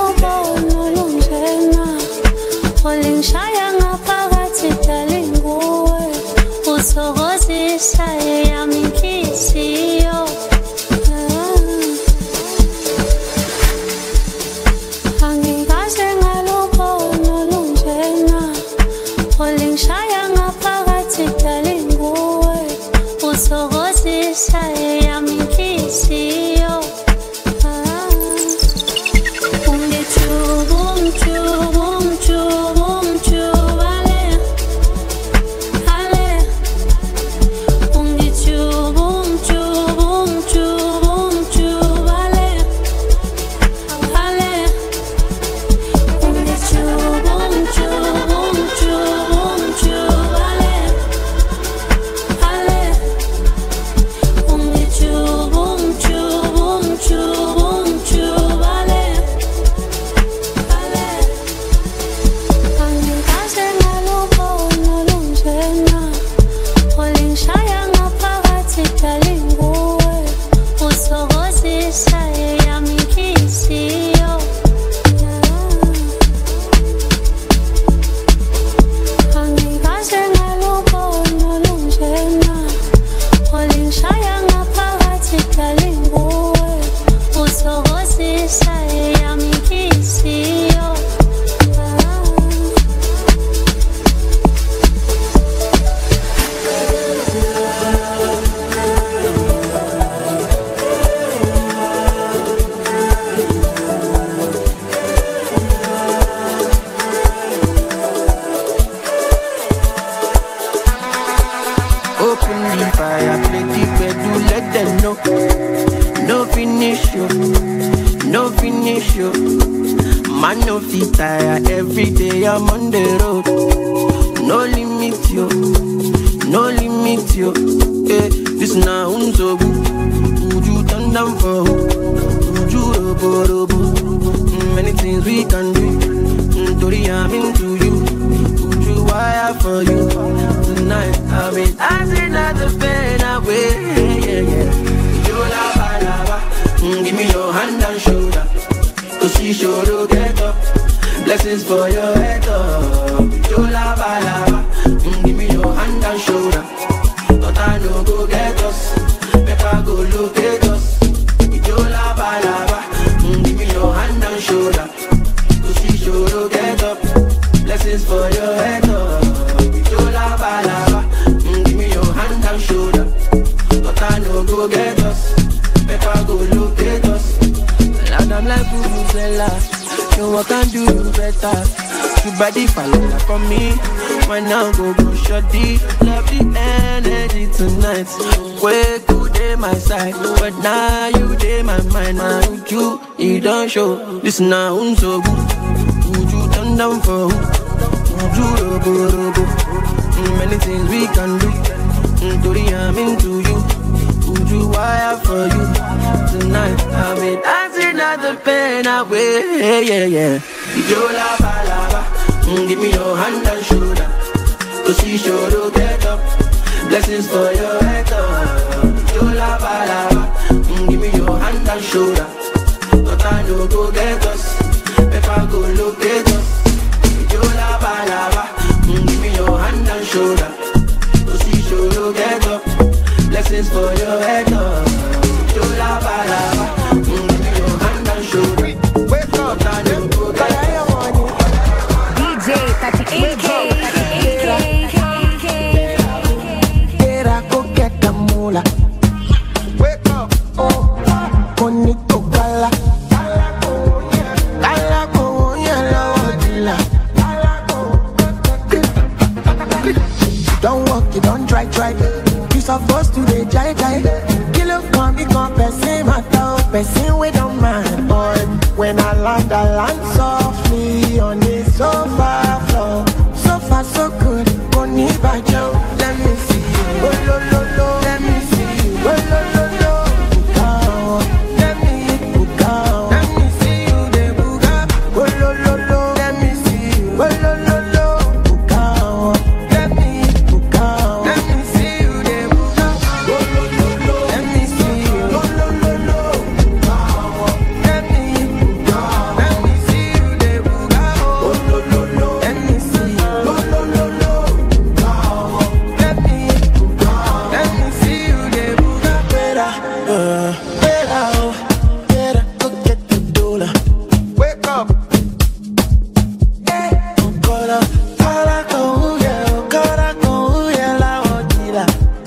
water. You body fall for me. Why now go go shorty? Love the energy tonight. Where could they my side? But now you dey my mind. Now you you don't show. This now I'm so good. Would you turn down for who? Would you robo robo? Many things we can do. Today I'm into you. Would you wire for you? Tonight I'll be dancing at the pain away. Yeah, yeah, yeah. You lava lava. Mm, give me your hand and shoulder. Cause she sure to get up. Blessings for your head up. You lava lava. Mm, give me your hand and shoulder. But I know go get us. If I go locate us. You lava lava. Mm, give me your hand and shoulder. Cause she sure to get up. Blessings for your head up. You lava lava. Mm, give me your hand and shoulder. Wake up. But I know go get us. D J thirty-eight K. Wake up, oh, bonito gala, gala con yellow dilla. Don't walk, you don't try, try. You supposed to be jai jai. Kill up, come, become person, matter, person we don't mind, boy. When I land, I land softly on the sofa floor. So far, so good, bonita Joe. Let me see you, oh, lo, lo, lo. Let me see you, oh, lo, lo, lo. Bugao. Let me hit Bugao. Let me see you, the Bugao. Oh, lo, lo, lo. Let me see you, oh, lo, lo, lo. Bugao. Let me hit Bugao. Let me see you, the Bugao. Oh, lo, lo, lo. Let me see you, oh, lo, lo, lo. Bugao. Let me hit Bugao. Let me see you, the Bugao. Oh, lo, lo, lo. Let me see you, oh, lo, lo, lo. Bugao. Let me hit Bugao. Let me see you, the Bugao. Better, uh, better, oh, better go get the dollar. Wake up. Gotta, gotta go, yeah, gotta go, yeah, la odila.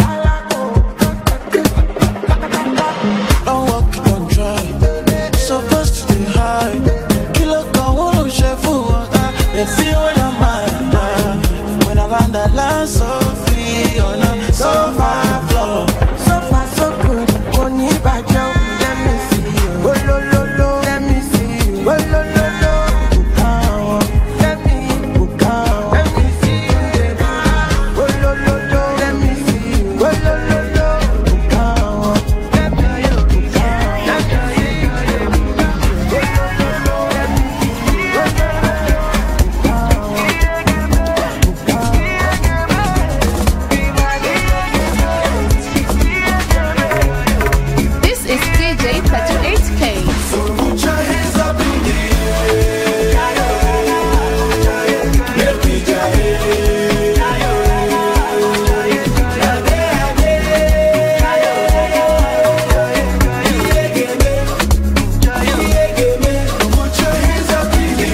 Don't walk, don't drive. Supposed to be high. Kilo go, wolo shefu, they feel when I'm mad. When I land, I land so free on a sofa floor. So far, so good. Bonnie Bajo, let me see you. Oh, lo, lo, lo. Let me see you. Oh, lo, lo, lo. Bugao. Let me Bugao. Let me see you. Oh, lo, lo, lo. Let me see you. Oh, lo, lo, lo. Bugao. Let me Bugao. Let me see you. Oh, lo, lo, lo. Let me see you. Oh, lo, lo, This is D J thirty-eight K. So put your hands up in the air. Let me Put your hands up in the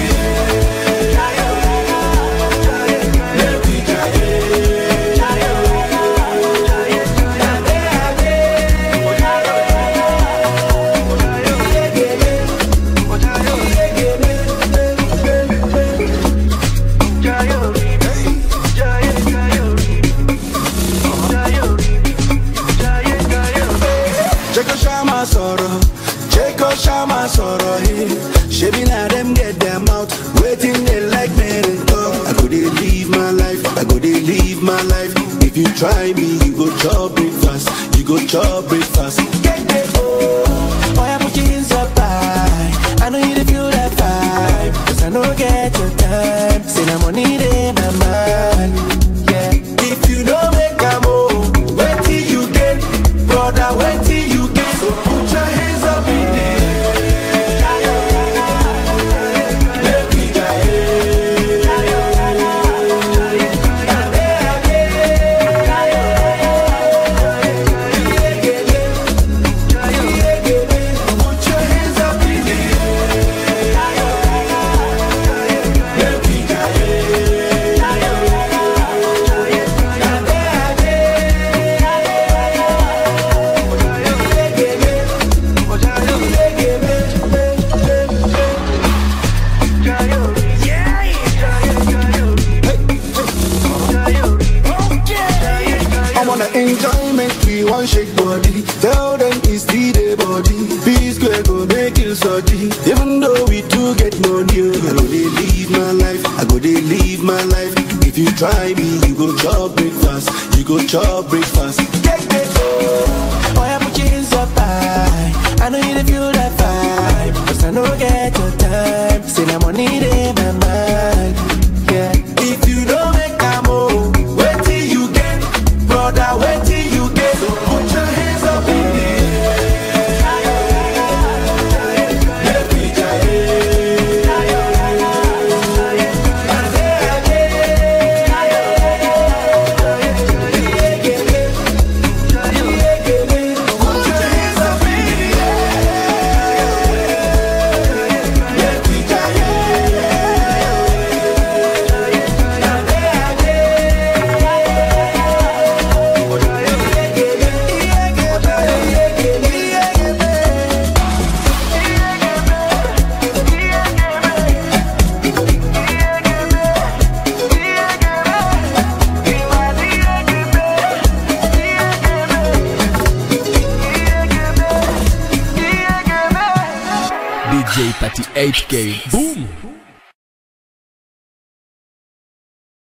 Check out Shama Soro, check out Shama Soro, hey. Shabby now them get them out, waiting they like me to talk. I go they live my life, I go they live my life. If you try me, you go chop breakfast, you go chop breakfast. Get the oh, boy I put your hands up high. I know you dey feel that vibe, cause I know get your time. Say that money in my mind, yeah. If you don't make a move, wait till you get, brother, wait till you get. So put your hands up in the air. Let me make we one shake body. Tell them it's the day body. Peace square go make you salty. Even though we do get money, I go they live my life. I go they live my life. If you try me, you go chop breakfast. You go chop breakfast. Get it. Why I put your hands up high? I know you feel that vibe, cause I know get your time. Say that money in my mind. Yeah. If you don't make a move, wait till you get, brother, wait till you get. So put your hands up in the air. Let me try D J thirty-eight K. Boom!